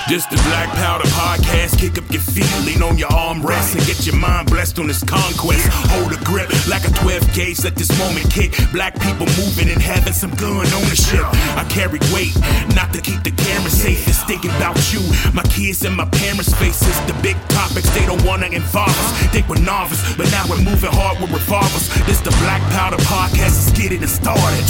This the Black Powder Podcast. Kick up your feet, lean on your armrest, and get your mind blessed on this conquest. Hold a grip like a 12 gauge, let this moment kick. Black people moving and having some gun ownership. I carry weight, not to keep the camera safe. It's thinking about you, my kids and my parents' faces. The big topics, they don't wanna involve us. Think we're novice, but now we're moving hard with revolvers. This the Black Powder Podcast, let's get it started.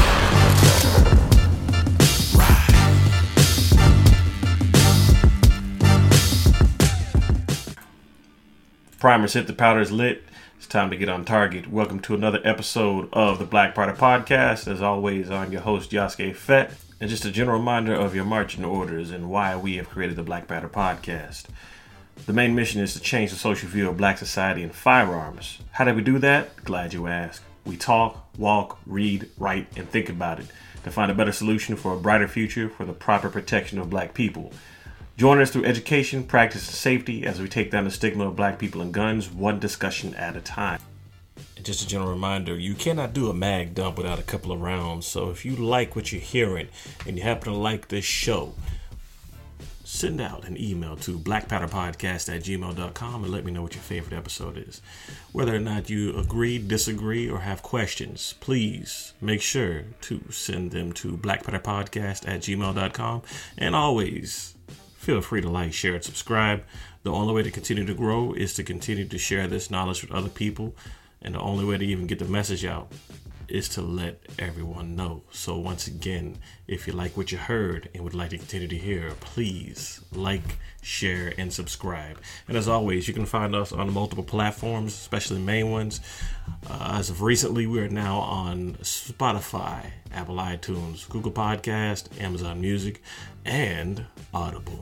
Primers hit, the powder's lit. It's time to get on target. Welcome to another episode of the Black Powder Podcast. As always, I'm your host, Yasuke Fett. And just a general reminder of your marching orders and why we have created the Black Powder Podcast. The main mission is to change the social view of black society and firearms. How do we do that? Glad you asked. We talk, walk, read, write, and think about it to find a better solution for a brighter future for the proper protection of black people. Join us through education, practice, and safety as we take down the stigma of black people and guns, one discussion at a time. And just a general reminder, you cannot do a mag dump without a couple of rounds. So if you like what you're hearing and you happen to like this show, send out an email to blackpowderpodcast@gmail.com and let me know what your favorite episode is. Whether or not you agree, disagree, or have questions, please make sure to send them to blackpowderpodcast@gmail.com. And always, feel free to like, share, and subscribe. The only way to continue to grow is to continue to share this knowledge with other people. And the only way to even get the message out is to let everyone know. So once again, if you like what you heard and would like to continue to hear, please like, share, and subscribe. And as always, you can find us on multiple platforms, especially the main ones. As of recently, we are now on Spotify, Apple iTunes, Google Podcast, Amazon Music, and Audible.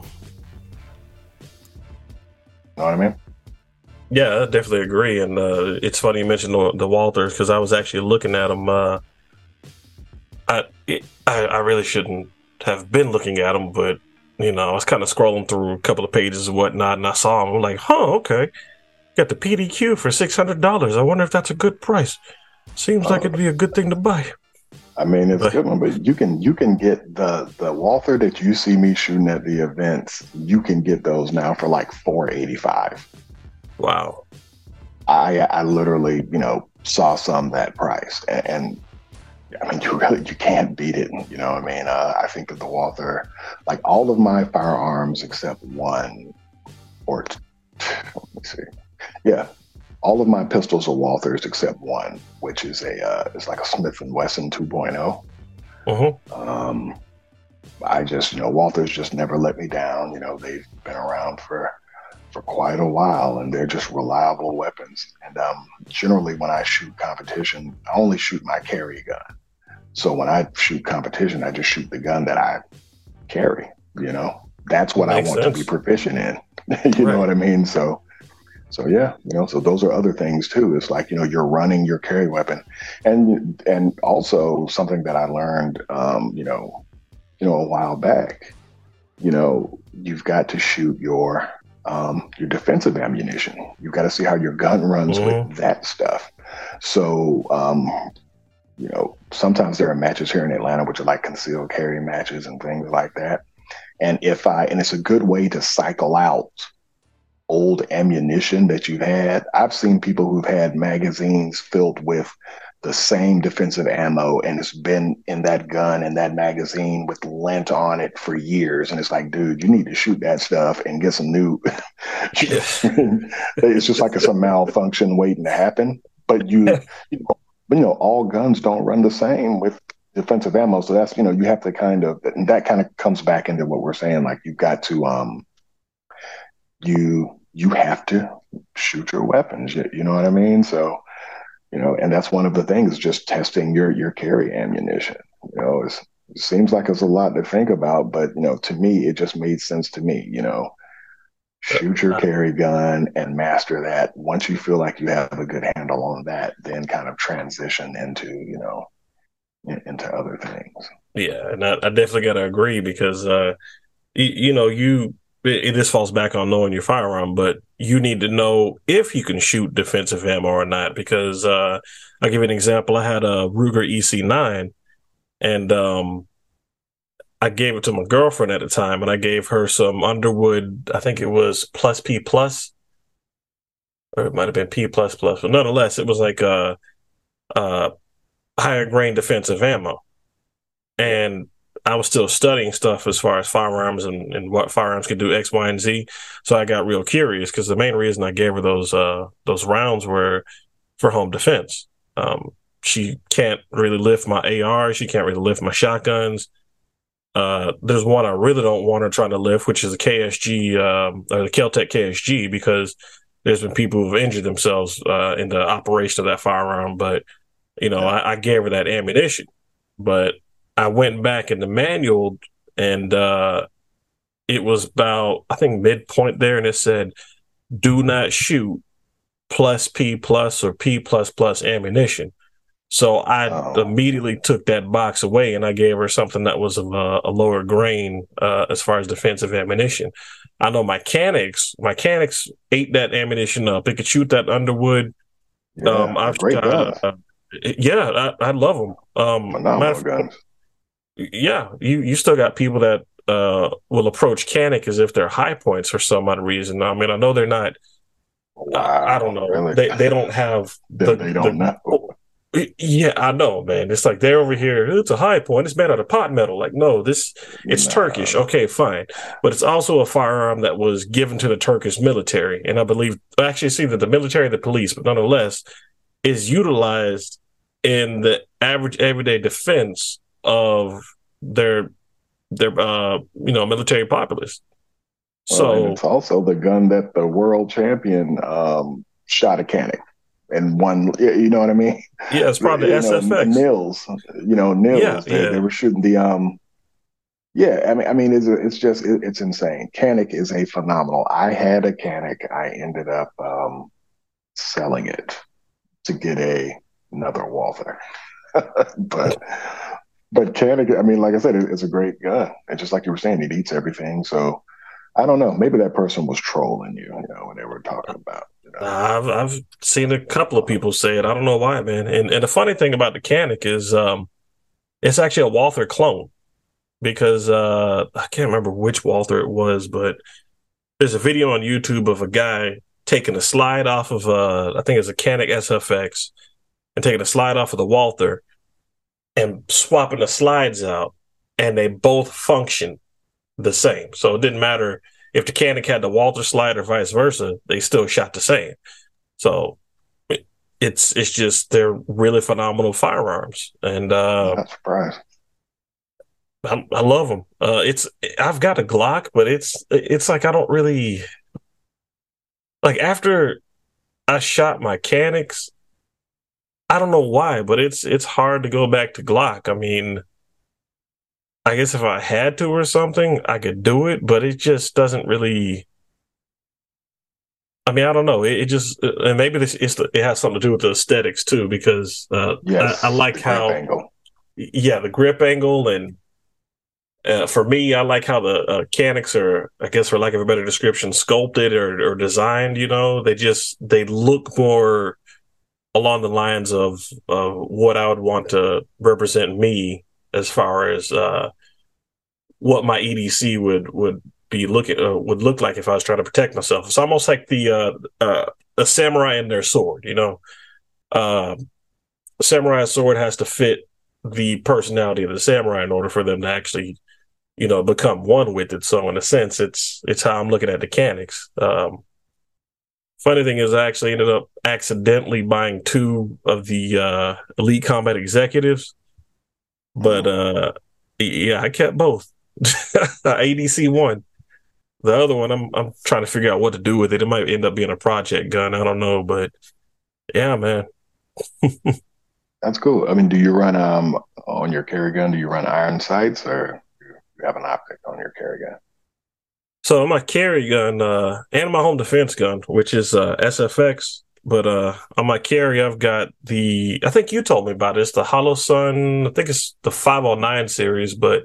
Know what I mean? Yeah, I definitely agree. And it's funny you mentioned the Walthers, because I was actually looking at them. I really shouldn't have been looking at them, but I was kind of scrolling through a couple of pages and whatnot, and I saw them. I'm like, okay, got the PDQ for $600. I wonder if that's a good price. Seems like it'd be a good thing to buy. I mean, it's a good one, but you can get the Walther that you see me shooting at the events. You can get those now for like $485. Wow. I literally, saw some that price, and I mean, you can't beat it. I think that the Walther, like all of my firearms except one, let me see. Yeah. All of my pistols are Walthers except one, which is it's like a Smith & Wesson 2.0. I just, Walthers just never let me down. They've been around for quite a while, and they're just reliable weapons. And generally, when I shoot competition, I only shoot my carry gun. So when I shoot competition, I just shoot the gun that I carry. That's what I want to be proficient in. You know what I mean? So yeah, so those are other things too. It's like, you're running your carry weapon, and also something that I learned, a while back. You've got to shoot your defensive ammunition. You've got to see how your gun runs with that stuff. So, sometimes there are matches here in Atlanta, which are like concealed carry matches and things like that. And it's a good way to cycle out old ammunition that you've had. I've seen people who've had magazines filled with the same defensive ammo, and it's been in that gun and that magazine with lint on it for years. And it's like, dude, you need to shoot that stuff and get some new. It's just like some malfunction waiting to happen. But all guns don't run the same with defensive ammo. So that's, you have to and that kind of comes back into what we're saying. Like, you've got to, you have to shoot your weapons. You know what I mean? So, and that's one of the things, just testing your carry ammunition. It seems like it's a lot to think about, but, to me, it just made sense to me, shoot your carry gun and master that. Once you feel like you have a good handle on that, then kind of transition into, into other things. Yeah. And I definitely got to agree, because, this falls back on knowing your firearm, but you need to know if you can shoot defensive ammo or not, because I'll give you an example. I had a Ruger EC9, and I gave it to my girlfriend at the time, and I gave her some Underwood. I think it was plus P plus, or it might have been P plus plus, but nonetheless, it was like a higher grain defensive ammo. And I was still studying stuff as far as firearms and what firearms could do X, Y, and Z. So I got real curious because the main reason I gave her those rounds were for home defense. She can't really lift my AR. She can't really lift my shotguns. There's one I really don't want her trying to lift, which is a KSG, or the Kel-Tec KSG, because there's been people who've injured themselves in the operation of that firearm. But, I gave her that ammunition. But I went back in the manual, and it was about, I think, midpoint there, and it said, do not shoot plus P plus or P plus plus ammunition. So I immediately took that box away, and I gave her something that was of a lower grain as far as defensive ammunition. I know my Canics ate that ammunition up. It could shoot that Underwood. I've great guns. I love them. Phenomenal guns. Yeah, you still got people that will approach Canic as if they're high points for some odd reason. I mean, I know they're not. Wow, I don't know. Really? They don't have. They don't know. Yeah, I know, man. It's like they're over here. It's a high point. It's made out of pot metal. Like, no, it's Turkish. Okay, fine. But it's also a firearm that was given to the Turkish military. And I believe, actually, see that the military, the police, but nonetheless, is utilized in the average everyday defense of their military populace. So it's also the gun that the world champion shot a Canic. And one, you know what I mean? Yeah, it's probably SFX. Nils. They were shooting the I mean, it's insane. Canic is a phenomenal. I had a Canic. I ended up selling it to get another Walther. but Canic, I mean, like I said, it's a great gun. And just like you were saying, it eats everything. So I don't know. Maybe that person was trolling you, when they were talking about. I've seen a couple of people say it. I don't know why, man. And the funny thing about the Canic is it's actually a Walther clone, because I can't remember which Walther it was, but there's a video on YouTube of a guy taking a slide off of I think it's a Canic SFX, and taking a slide off of the Walther and swapping the slides out, and they both function the same. So it didn't matter if the Canic had the Walther slide or vice versa, they still shot the same. So it's just, they're really phenomenal firearms. And I'm not surprised. I love them. I've got a Glock, but it's like, I don't really, like, after I shot my Canics, I don't know why, but it's hard to go back to Glock. I mean, I guess if I had to or something, I could do it, but it just doesn't really. I mean, I don't know. It just, and maybe it has something to do with the aesthetics too, because I like how, the grip angle, and for me, I like how the Canics are, I guess, for lack of a better description, sculpted or designed. They look more along the lines of what I would want to represent me, as far as what my EDC would be would look like if I was trying to protect myself. It's almost like the samurai and their sword. The samurai sword has to fit the personality of the samurai in order for them to actually, become one with it. So in a sense, it's how I'm looking at the Canics. Funny thing is, I actually ended up accidentally buying two of the Elite Combat Executives. But I kept both. ADC one. The other one, I'm trying to figure out what to do with it. It might end up being a project gun. I don't know, but yeah, man. That's cool. I mean, do you run on your carry gun? Do you run iron sights, or you have an optic on your carry gun? So on my carry gun and my home defense gun, which is SFX. But on my carry, I've got I think you told me about this, the Holosun, I think it's the 509 series, but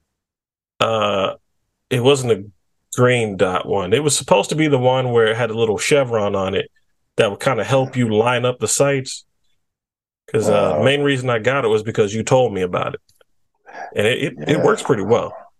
it wasn't a green dot one. It was supposed to be the one where it had a little chevron on it that would kind of help you line up the sights. Because the main reason I got it was because you told me about it. And it works pretty well.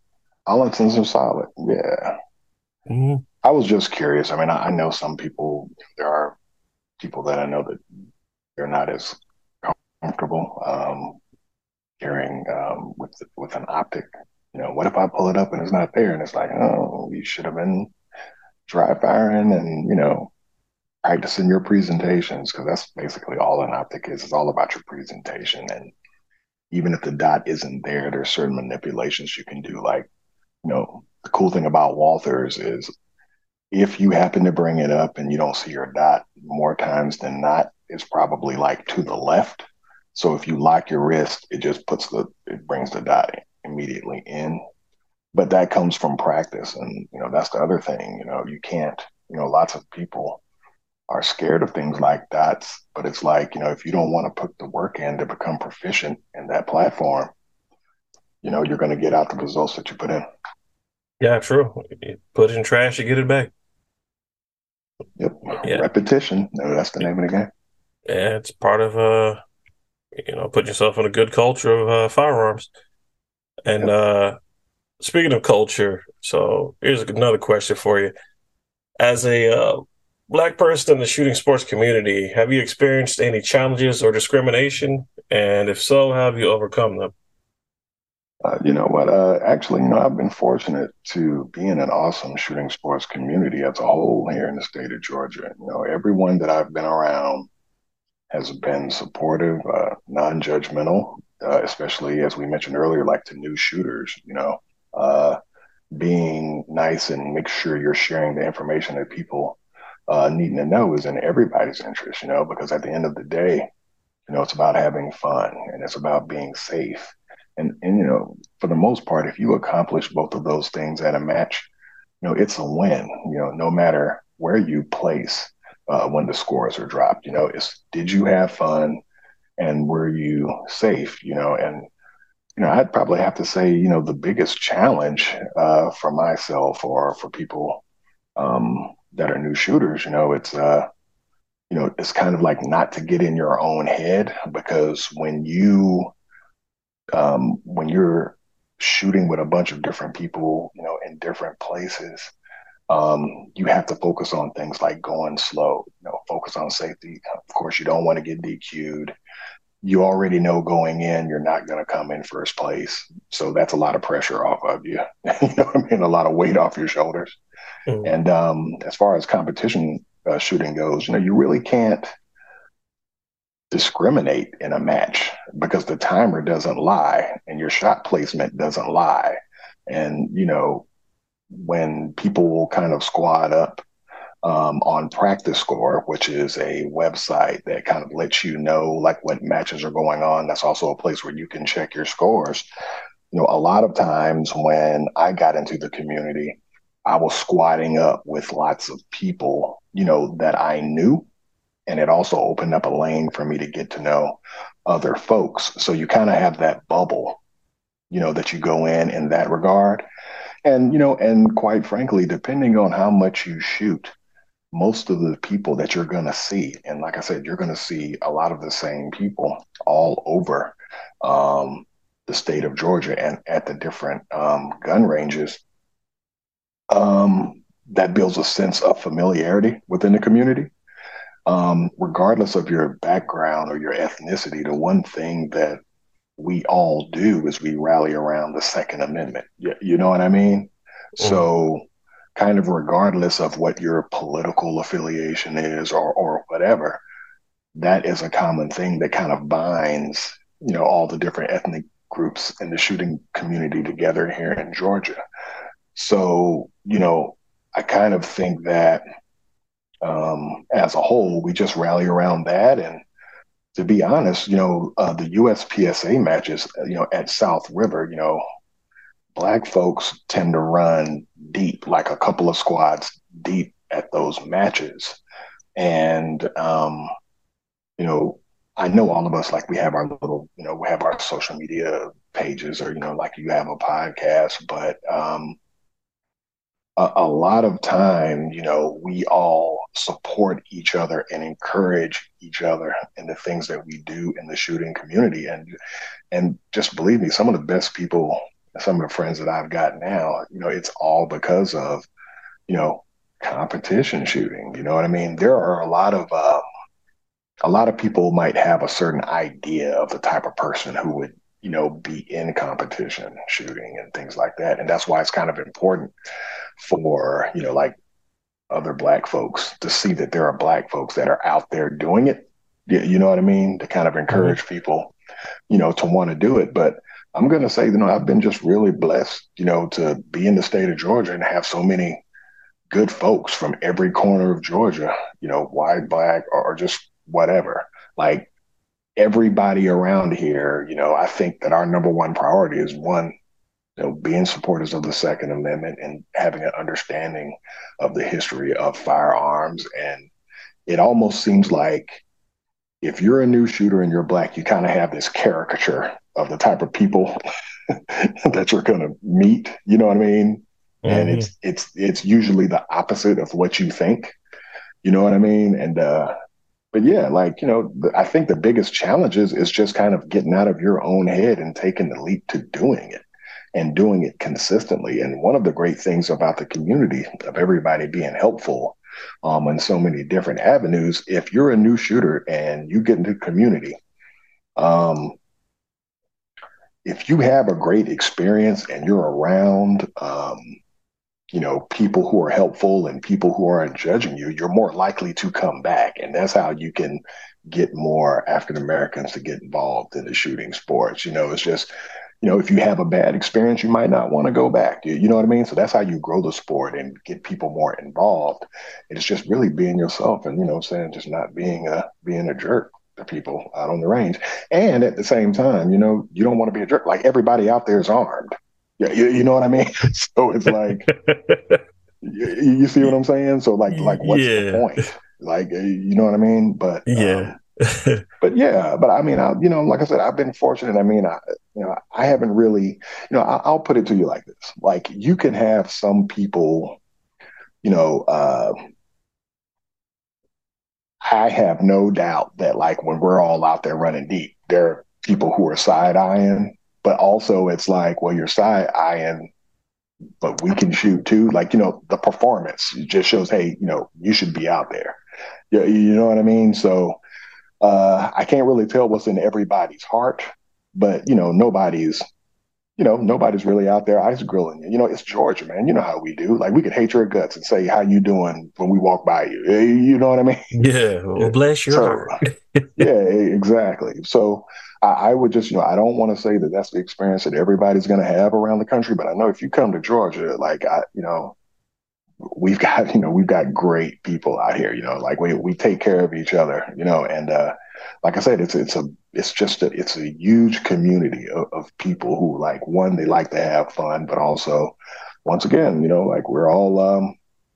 Allison's are solid. Yeah. Mm-hmm. I was just curious. I mean, I know some people, there are people that I know that they're not as comfortable carrying with an optic. You know, what if I pull it up and it's not there? And it's like, oh, you should have been dry firing and, practicing your presentations, because that's basically all an optic is. It's all about your presentation. And even if the dot isn't there, there's certain manipulations you can do. Like, the cool thing about Walthers is if you happen to bring it up and you don't see your dot, more times than not, it's probably like to the left. So if you lock your wrist, it brings the dot immediately in. But that comes from practice. And, that's the other thing, you can't, lots of people are scared of things like dots, but it's like, if you don't want to put the work in to become proficient in that platform, you're going to get out the results that you put in. Yeah, true. You put it in trash, you get it back. Yep. Yeah. Repetition. No, that's the name of the game. Yeah, it's part of putting yourself in a good culture of firearms. And Yep. speaking of culture, so here's another question for you. As a Black person in the shooting sports community, have you experienced any challenges or discrimination? And if so, how have you overcome them? You know what? Actually, I've been fortunate to be in an awesome shooting sports community as a whole here in the state of Georgia. Everyone that I've been around has been supportive, non-judgmental, especially as we mentioned earlier, like to new shooters. Uh, being nice and make sure you're sharing the information that people needing to know is in everybody's interest. Because at the end of the day, it's about having fun and it's about being safe. And for the most part, if you accomplish both of those things at a match, it's a win. No matter where you place when the scores are dropped. It's did you have fun and were you safe? And I'd probably have to say, the biggest challenge for myself or for people that are new shooters, it's kind of like not to get in your own head, because when you're shooting with a bunch of different people, in different places, you have to focus on things like going slow, focus on safety. Of course, you don't want to get DQ'd. You already know going in, you're not going to come in first place. So that's a lot of pressure off of you. You know what I mean? A lot of weight off your shoulders. Mm. And as far as competition shooting goes, you really can't discriminate in a match because the timer doesn't lie and your shot placement doesn't lie. And, when people will kind of squad up on Practice Score, which is a website that kind of lets you know like what matches are going on. That's also a place where you can check your scores. A lot of times when I got into the community, I was squatting up with lots of people, that I knew. And it also opened up a lane for me to get to know other folks. So you kind of have that bubble, that you go in that regard. And, and quite frankly, depending on how much you shoot, most of the people that you're going to see, and like I said, you're going to see a lot of the same people all over the state of Georgia and at the different gun ranges. That builds a sense of familiarity within the community. Regardless of your background or your ethnicity, the one thing that we all do is we rally around the Second Amendment. You know what I mean? Mm. So kind of regardless of what your political affiliation is or whatever, that is a common thing that kind of binds, all the different ethnic groups in the shooting community together here in Georgia. So, I kind of think that as a whole, we just rally around that. And to be honest, the USPSA matches, at South River, Black folks tend to run deep, like a couple of squads deep at those matches. And, I know all of us, like we have our little, we have our social media pages or, like you have a podcast, but a lot of time, we all support each other and encourage each other in the things that we do in the shooting community. And just believe me, some of the best people some of the friends that I've got now, it's all because of, you know, competition shooting. You know what I mean? There are a lot of people might have a certain idea of the type of person who would, be in competition shooting and things like that. And that's why it's kind of important for, like other black folks to see that there are black folks that are out there doing it. You know what I mean? To kind of encourage people, to want to do it. But I'm going to say, I've been just really blessed, to be in the state of Georgia and have so many good folks from every corner of Georgia, white, black, or just whatever. Like everybody around here, I think that our number one priority is one, being supporters of the Second Amendment and having an understanding of the history of firearms. And it almost seems like if you're a new shooter and you're black, you kind of have this caricature of the type of people that you're going to meet. You know what I mean? And it's usually the opposite of what you think. You know what I mean? And but yeah, like, I think the biggest challenge is just kind of getting out of your own head and taking the leap to doing it and doing it consistently. And one of the great things about the community of everybody being helpful in so many different avenues, if you're a new shooter and you get into the community, if you have a great experience and you're around, people who are helpful and people who aren't judging you, you're more likely to come back. And that's how you can get more African Americans to get involved in the shooting sports. It's just, if you have a bad experience, you might not want to go back. You know what I mean? So that's how you grow the sport and get people more involved. It's just really being yourself and, just not being a jerk to people out on the range. And at the same time, you don't want to be a jerk. Like everybody out there is armed. Yeah, you know what I mean? So it's like, you see what I'm saying? So like what's the point? Like, you know what I mean? But yeah. but I mean, like I said, I've been fortunate. I mean, I haven't really, I'll put it to you like this. Like you can have some people, I have no doubt that like when we're all out there running deep, there are people who are side eyeing, but also it's like, well, you're side eyeing, but we can shoot too. Like, the performance just shows, hey, you should be out there. You know what I mean? So I can't really tell what's in everybody's heart, but nobody's really out there ice grilling you. It's Georgia, man. You know how we do. Like we could hate your guts and say, how you doing when we walk by you? You know what I mean? Yeah. Well, bless your heart. Yeah, exactly. So I would just, I don't want to say that that's the experience that everybody's going to have around the country, but I know if you come to Georgia, like we've got great people out here, like we take care of each other, and like I said, it's a huge community of people who like, one, they like to have fun, but also once again, like we're all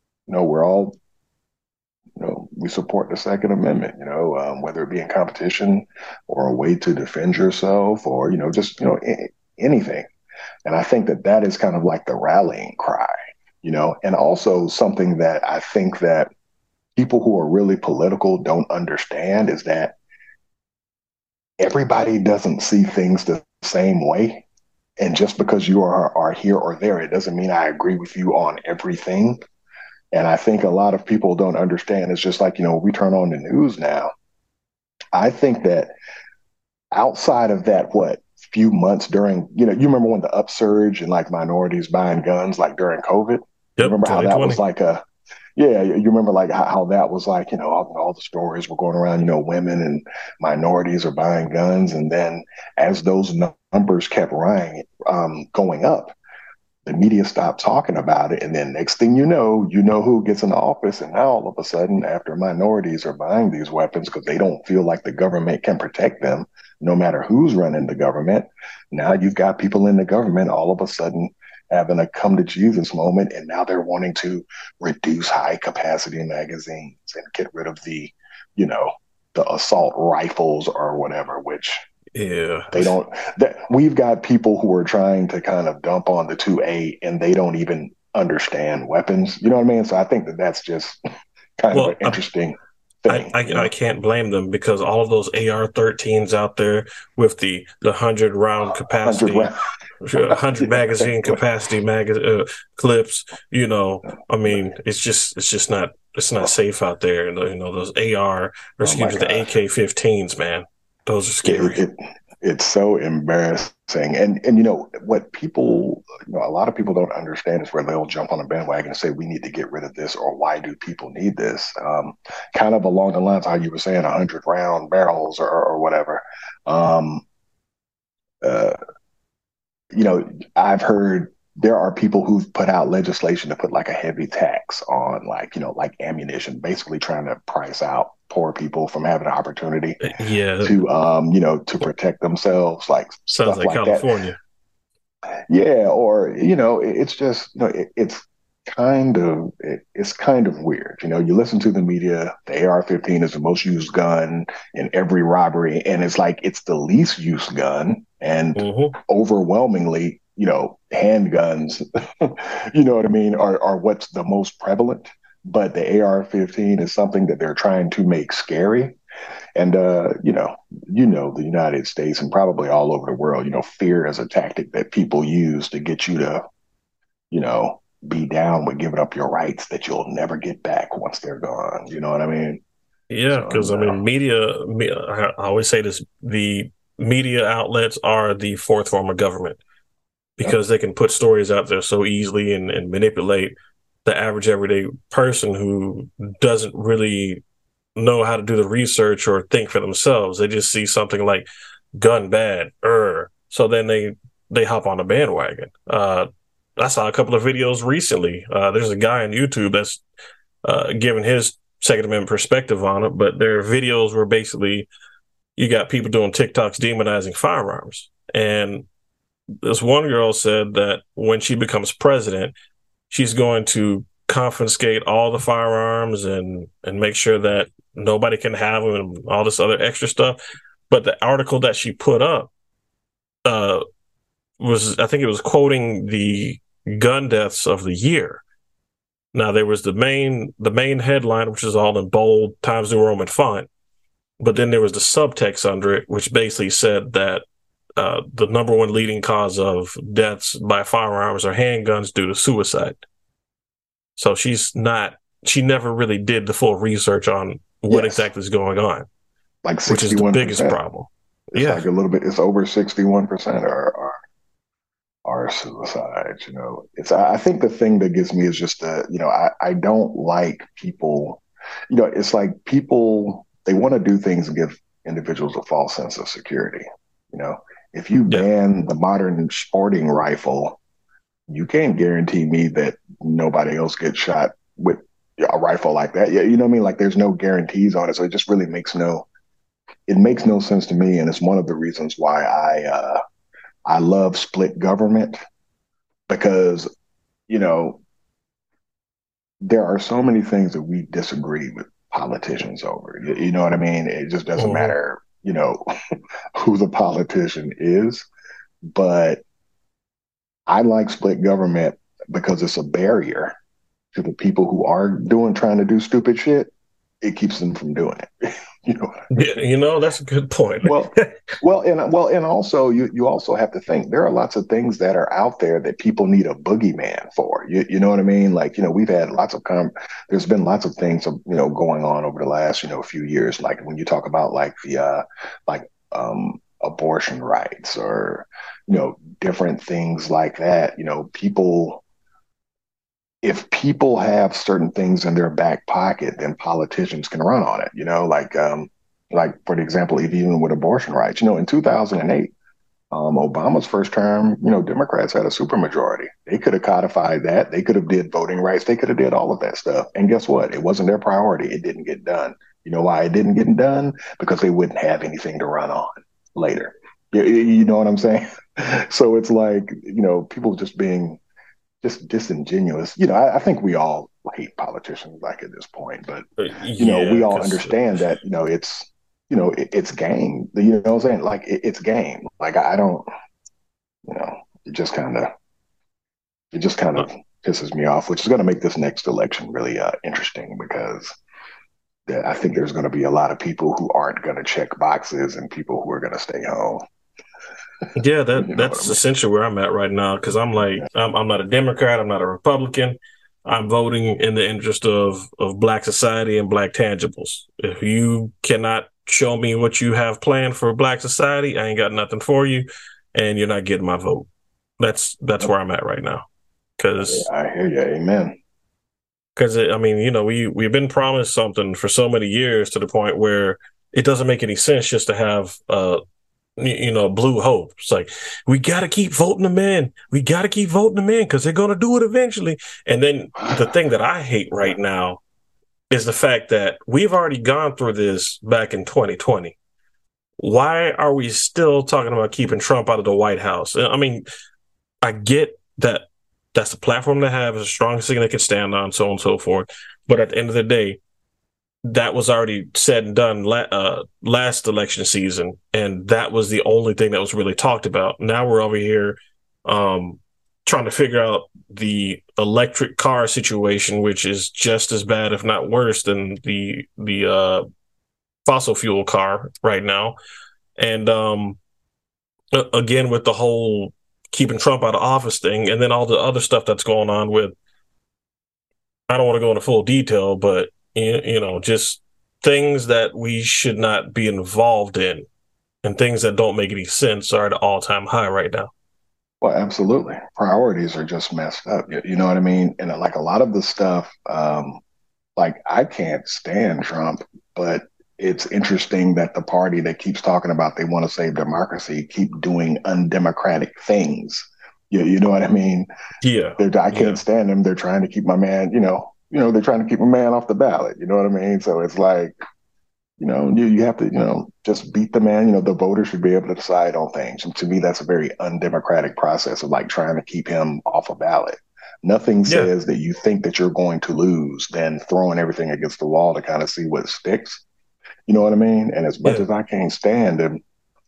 we support the Second Amendment, whether it be in competition or a way to defend yourself or, just, anything. And I think that is kind of like the rallying cry, and also something that I think that people who are really political don't understand is that everybody doesn't see things the same way. And just because you are here or there, it doesn't mean I agree with you on everything. And I think a lot of people don't understand. It's just like, we turn on the news now. I think that outside of that, few months during, you remember when the upsurge and like minorities buying guns, like during COVID? Yep, you remember how that was like you remember like how that was like, all the stories were going around, women and minorities are buying guns. And then as those numbers kept going up, the media stopped talking about it. And then next thing you know who gets in office. And now all of a sudden, after minorities are buying these weapons because they don't feel like the government can protect them, no matter who's running the government, now you've got people in the government all of a sudden having a come to Jesus moment. And now they're wanting to reduce high capacity magazines and get rid of the assault rifles or whatever, which they don't, we've got people who are trying to kind of dump on the 2A and they don't even understand weapons. You know what I mean? So I think that's just kind of an interesting thing. I can't blame them because all of those AR-13s out there with the 100 round capacity, 100 magazine capacity clips. I mean, it's not safe out there. And those AR or Oh my excuse me, the gosh. AK-15s, man, those are It, scary. it it's so embarrassing. And what people, a lot of people don't understand is where they'll jump on a bandwagon and say we need to get rid of this, or why do people need this? Kind of along the lines of how you were saying 100 round barrels or whatever. Um, uh, I've heard there are people who've put out legislation to put like a heavy tax on like ammunition, basically trying to price out poor people from having an opportunity Yeah, to protect themselves, like sounds stuff like like that. California. Yeah, or it's just it's kind of weird. You listen to the media. The AR-15 is the most used gun in every robbery, and it's like it's the least used gun, and Hmm. overwhelmingly, handguns, you know what I mean, are what's the most prevalent. But the AR-15 is something that they're trying to make scary. And the United States and probably all over the world, fear is a tactic that people use to get you to, be down with giving up your rights that you'll never get back once they're gone. You know what I mean? Yeah, So, because I mean, I always say this: the media outlets are the fourth form of government yep, because they can put stories out there so easily and manipulate the average everyday person who doesn't really know how to do the research or think for themselves. They just see something like gun bad, so then they hop on the bandwagon. I saw a couple of videos recently. There's a guy on YouTube that's giving his Second Amendment perspective on it, but their videos were basically you got people doing TikToks demonizing firearms. And this one girl said that when she becomes president, she's going to confiscate all the firearms and make sure that nobody can have them and all this other extra stuff. But the article that she put up uh, I think it was quoting the gun deaths of the year. Now there was the main headline, which is all in bold Times New Roman font, but then there was the subtext under it, which basically said that the number one leading cause of deaths by firearms or handguns due to suicide. So she never really did the full research on what yes, exactly is going on, like which is the biggest 61%. problem. It's Yeah. like a little bit. It's over 61% are suicides. I think the thing that gets me is just I don't like people. It's like people, they want to do things and give individuals a false sense of security. You know, if you Yeah. ban the modern sporting rifle, you can't guarantee me that nobody else gets shot with a rifle like that. Yeah, you know what I mean? Like there's no guarantees on it. So it just really makes no sense to me. And it's one of the reasons why I love split government, because, you know, there are so many things that we disagree with politicians over. You know what I mean? It just doesn't Hmm. matter, who the politician is. But I like split government because it's a barrier to the people who are trying to do stupid shit. It keeps them from doing it. You know what I Yeah, mean? that's a good point. Well, and also you also have to think there are lots of things that are out there that people need a boogeyman for. You know what I mean? Like, we've had there's been lots of things going on over the last few years. Like when you talk about like the abortion rights, or different things like that. People, if people have certain things in their back pocket, then politicians can run on it. Like for example, even with abortion rights, in 2008, Obama's first term, Democrats had a supermajority. They could have codified that. They could have did voting rights. They could have did all of that stuff. And guess what? It wasn't their priority. It didn't get done. You know why it didn't get done? Because they wouldn't have anything to run on later. You know what I'm saying? So it's like, people just being just disingenuous. I think we all hate politicians like at this point, but Yeah, we all because understand that it's game. You know what I'm saying? Like it's game. Like I don't, you know, it just kind of it just kind of pisses me off, which is going to make this next election really interesting, because I think there's going to be a lot of people who aren't going to check boxes and people who are going to stay home. Yeah, You know what I that's mean? essentially where I'm at right now because I'm like I'm not a Democrat, I'm not a Republican. I'm voting in the interest of Black society and Black tangibles. If you cannot show me what you have planned for Black society, I ain't got nothing for you, and you're not getting my vote. That's Yep. where I'm at right now because I hear you. Amen. I mean, we've been promised something for so many years to the point where it doesn't make any sense just to have blue hope. It's like we got to keep voting them in. We got to keep voting them in because they're going to do it eventually. And then the thing that I hate right now is the fact that we've already gone through this back in 2020. Why are we still talking about keeping Trump out of the White House? I mean, I get that that's the platform to have, is the strongest thing they can stand on, so on and so forth. But at the end of the day, that was already said and done last election season, and that was the only thing that was really talked about. Now we're over here trying to figure out the electric car situation, which is just as bad, if not worse, than the fossil fuel car right now. And again, with the whole keeping Trump out of office thing, and then all the other stuff that's going on with, I don't want to go into full detail, but just things that we should not be involved in and things that don't make any sense are at an all-time high right now. Well, absolutely. Priorities are just messed up. You know what I mean? And like a lot of the stuff, like I can't stand Trump, but it's interesting that the party that keeps talking about they want to save democracy keep doing undemocratic things. You know what I mean? Yeah. I can't stand them. They're trying to keep my man, they're trying to keep a man off the ballot. You know what I mean? So it's like, you have to, just beat the man. The voters should be able to decide on things. And to me, that's a very undemocratic process of like trying to keep him off a ballot. Nothing says that you think that you're going to lose than throwing everything against the wall to kind of see what sticks. You know what I mean? And as much as I can't stand him,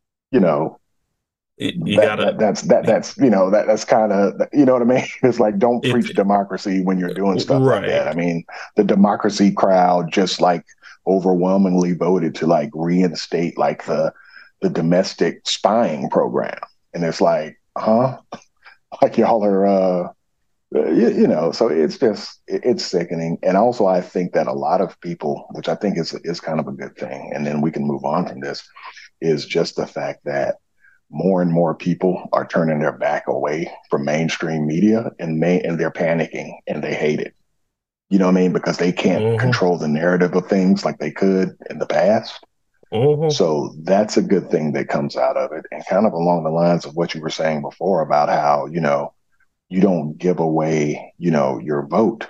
that's kind of, you know what I mean? It's like, don't preach democracy when you're doing stuff like that. I mean, the democracy crowd just like overwhelmingly voted to like reinstate like the domestic spying program. And it's like, like y'all are, so it's sickening. And also I think that a lot of people, which I think is kind of a good thing, and then we can move on from this, is just the fact that more and more people are turning their back away from mainstream media and they're panicking and they hate it. You know what I mean? Because they can't control the narrative of things like they could in the past. So that's a good thing that comes out of it. And kind of along the lines of what you were saying before about how, you don't give away, your vote.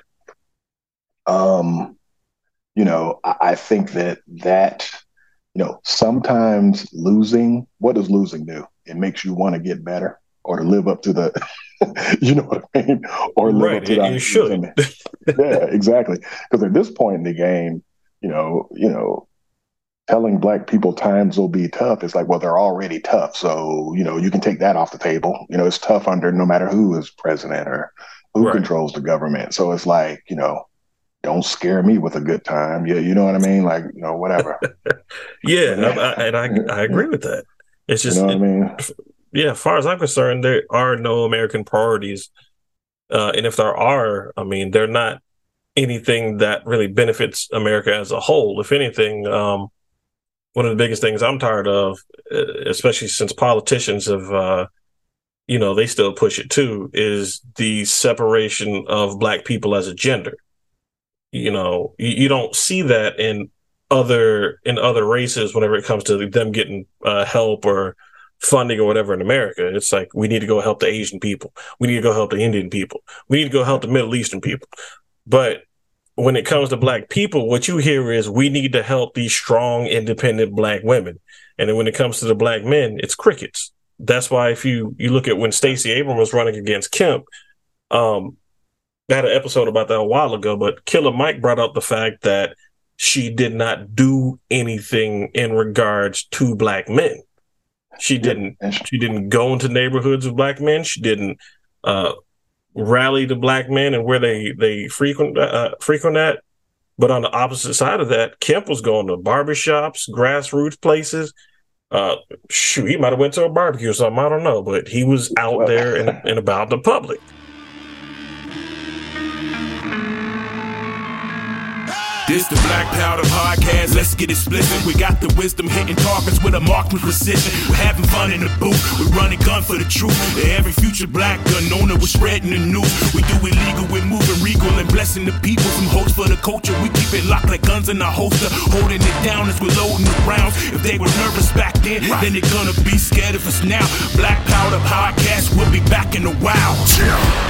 I think that sometimes losing, what does losing do? It makes you want to get better or to live up to the, you know what I mean? Or live up to that. You should. Yeah, exactly. Because at this point in the game, telling Black people times will be tough. It's like, well, they're already tough. So, you can take that off the table. It's tough under no matter who is president or who controls the government. So it's like, don't scare me with a good time. Yeah, you know what I mean? Like, whatever. I agree with that. It's just, what I mean? Yeah, as far as I'm concerned, there are no American priorities. And if there are, I mean, they're not anything that really benefits America as a whole. If anything, one of the biggest things I'm tired of, especially since politicians have, they still push it too, is the separation of Black people as a gender. You don't see that in other races whenever it comes to them getting help or funding or whatever in America. It's like, we need to go help the Asian people. We need to go help the Indian people. We need to go help the Middle Eastern people. But when it comes to Black people, what you hear is we need to help these strong, independent Black women. And then when it comes to the Black men, it's crickets. That's why if you look at when Stacey Abrams was running against Kemp, I had an episode about that a while ago, but Killer Mike brought up the fact that she did not do anything in regards to Black men. She didn't go into neighborhoods of Black men. She didn't rally the Black men and where they frequent at. But on the opposite side of that, Kemp was going to barbershops, grassroots places, Shoot, he might have went to a barbecue or something. I don't know, but he was out there and about the public. This the Black Powder Podcast, let's get explicit. We got the wisdom hitting targets with a marksman precision. We're having fun in the booth, we're running gun for the truth. Every future black gun owner, we're spreading the news. We do illegal, we're moving regal and blessing the people. From hosts for the culture, we keep it locked like guns in our holster. Holding it down as we're loading the rounds. If they were nervous back then they're gonna be scared of us now. Black Powder Podcast, we'll be back in a while.